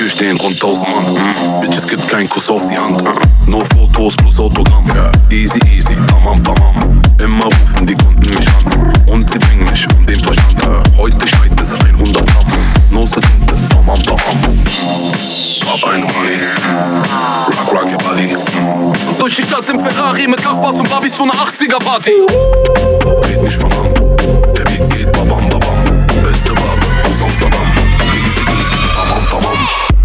Tür stehen rund 1000 Mann. Bitches gibt keinen Kuss auf die Hand. Nur Fotos plus Autogramm. Easy, easy, tamam, tamam. Immer rufen die Kunden mich an und sie bringen mich um den Verstand. Heute schneit es 100 Gramm. No Sekunde, tamam, tamam. Hab eine Money, rock your body. Durch die Stadt im Ferrari mit Nachbars und Barbys zu einer 80er-Party. Red nicht von an, der Beat geht babam, babam. Beste Ware aus Amsterdam. Easy, easy, tamam, tamam.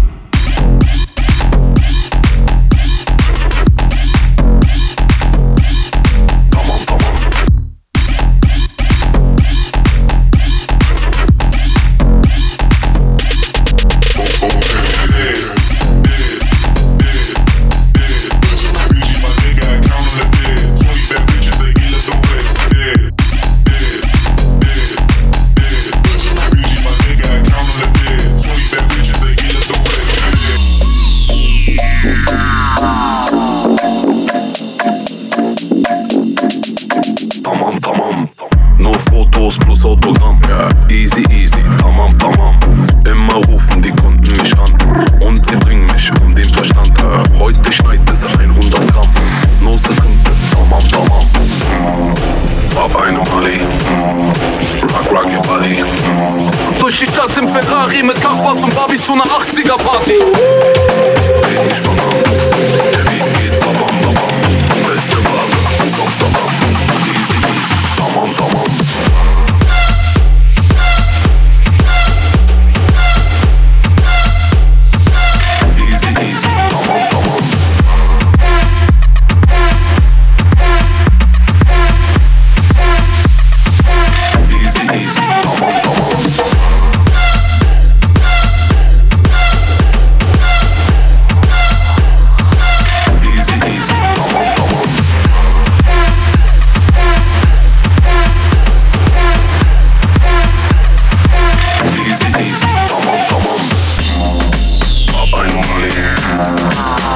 Plus Autogramm, easy, easy, tamam, tamam. Immer rufen die Kunden mich an und sie bringen mich um den Verstand. Heute schneit es 100 Gramm. No Sekunde, tamam, tamam. Hab eine Mali, rock your body. Durch die Stadt im Ferrari mit Nachbars und Barbys zu einer 80er-Party. Red nicht von an, der Weg geht babam, babam. Beste Ware aus Amsterdam. Easy, easy, tamam, tamam.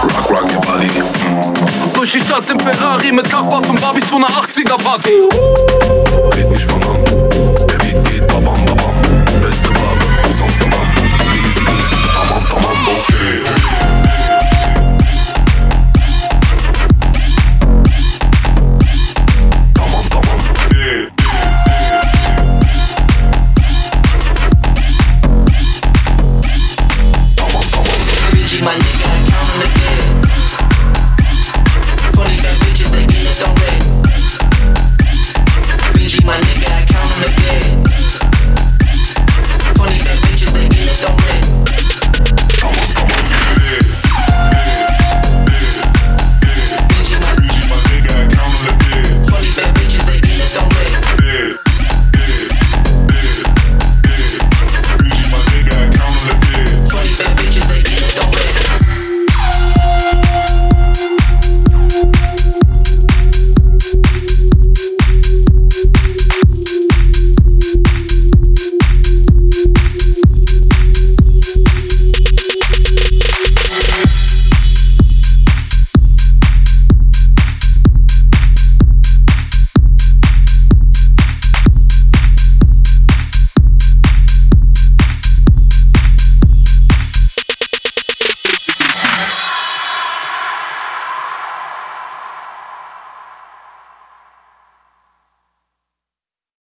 Durch die Stadt im Ferrari mit Nachbars und Barbys zu einer 80er-Party.